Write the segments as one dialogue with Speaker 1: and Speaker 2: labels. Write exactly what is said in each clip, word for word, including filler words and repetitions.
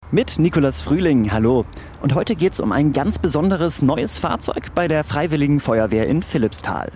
Speaker 1: Mit Nicolas Frühling, hallo. Und heute geht es um ein ganz besonderes neues Fahrzeug bei der Freiwilligen Feuerwehr in Philippsthal.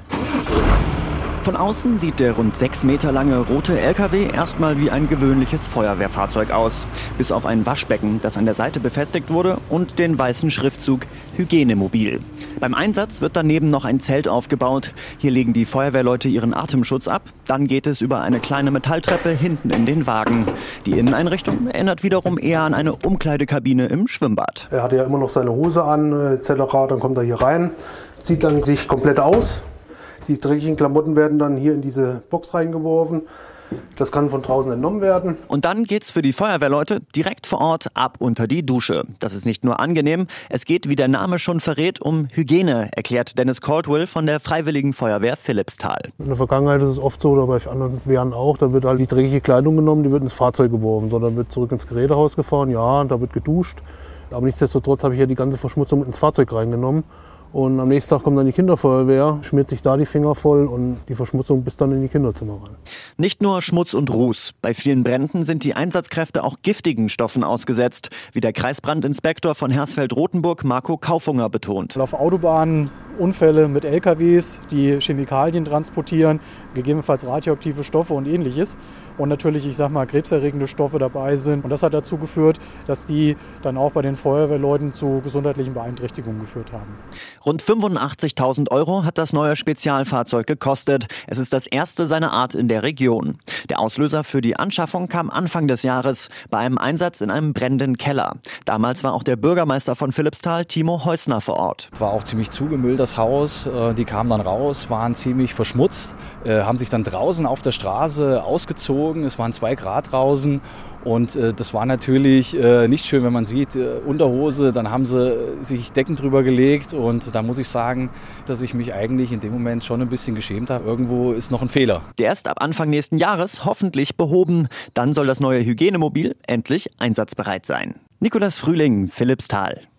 Speaker 1: Von außen sieht der rund sechs Meter lange rote L K W erstmal wie ein gewöhnliches Feuerwehrfahrzeug aus. Bis auf ein Waschbecken, das an der Seite befestigt wurde, und den weißen Schriftzug Hygienemobil. Beim Einsatz wird daneben noch ein Zelt aufgebaut. Hier legen die Feuerwehrleute ihren Atemschutz ab. Dann geht es über eine kleine Metalltreppe hinten in den Wagen. Die Inneneinrichtung erinnert wiederum eher an eine Umkleidekabine im Schwimmbad.
Speaker 2: Er hatte ja immer noch seine Hose an, et cetera. Dann kommt er hier rein, zieht dann sich komplett aus. Die dreckigen Klamotten werden dann hier in diese Box reingeworfen. Das kann von draußen entnommen werden.
Speaker 1: Und dann geht's für die Feuerwehrleute direkt vor Ort ab unter die Dusche. Das ist nicht nur angenehm, es geht, wie der Name schon verrät, um Hygiene, erklärt Dennis Caldwell von der Freiwilligen Feuerwehr Philippsthal.
Speaker 2: In der Vergangenheit ist es oft so, oder bei anderen Wehren auch, da wird halt die dreckige Kleidung genommen, die wird ins Fahrzeug geworfen, sondern wird zurück ins Gerätehaus gefahren, ja, und da wird geduscht. Aber nichtsdestotrotz habe ich ja die ganze Verschmutzung mit ins Fahrzeug reingenommen. Und am nächsten Tag kommt dann die Kinderfeuerwehr, schmiert sich da die Finger voll und die Verschmutzung bis dann in die Kinderzimmer rein.
Speaker 1: Nicht nur Schmutz und Ruß. Bei vielen Bränden sind die Einsatzkräfte auch giftigen Stoffen ausgesetzt, wie der Kreisbrandinspektor von Hersfeld-Rotenburg, Marco Kaufunger, betont.
Speaker 3: Auf Autobahnen Unfälle mit L K Ws, die Chemikalien transportieren, gegebenenfalls radioaktive Stoffe und ähnliches. Und natürlich, ich sag mal, krebserregende Stoffe dabei sind. Und das hat dazu geführt, dass die dann auch bei den Feuerwehrleuten zu gesundheitlichen Beeinträchtigungen geführt haben.
Speaker 1: Rund fünfundachtzigtausend Euro hat das neue Spezialfahrzeug gekostet. Es ist das erste seiner Art in der Region. Der Auslöser für die Anschaffung kam Anfang des Jahres bei einem Einsatz in einem brennenden Keller. Damals war auch der Bürgermeister von Philippsthal, Timo Heusner, vor Ort.
Speaker 4: War auch ziemlich zugemüllt, das Haus. Die kamen dann raus, waren ziemlich verschmutzt, haben sich dann draußen auf der Straße ausgezogen. Es waren zwei Grad draußen und äh, das war natürlich äh, nicht schön, wenn man sieht, äh, Unterhose, dann haben sie sich Decken drüber gelegt und da muss ich sagen, dass ich mich eigentlich in dem Moment schon ein bisschen geschämt habe. Irgendwo ist noch ein Fehler.
Speaker 1: Der ist ab Anfang nächsten Jahres hoffentlich behoben. Dann soll das neue Hygienemobil endlich einsatzbereit sein. Nicolas Frühling, Philippsthal.